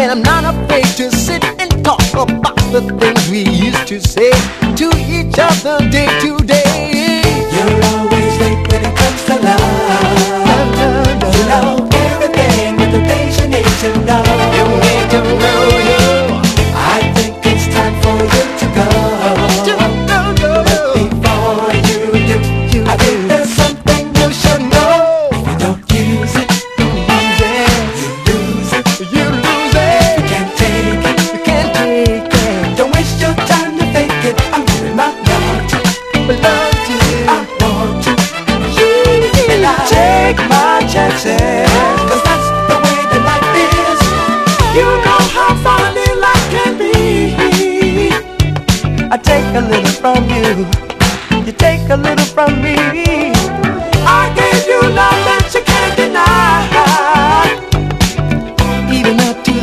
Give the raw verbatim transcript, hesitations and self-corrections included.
and I'm not afraid to sit and talk about the things we used to say to each other day to day. You're always late when it comes to love. You know everything with the things you need to know. You need to know you. I think it's time for you to go. To go, go, But before you do, You I think do. there's something you should know. If you don't use it, Use it. you lose it. You lose it. You can't take it. You can't take it. Don't waste your time to fake it. I'm giving my love to But love to I want to. And I take my chances, cause that's the way that life is. You know how funny life can be. I take a little from you. You take a little from me.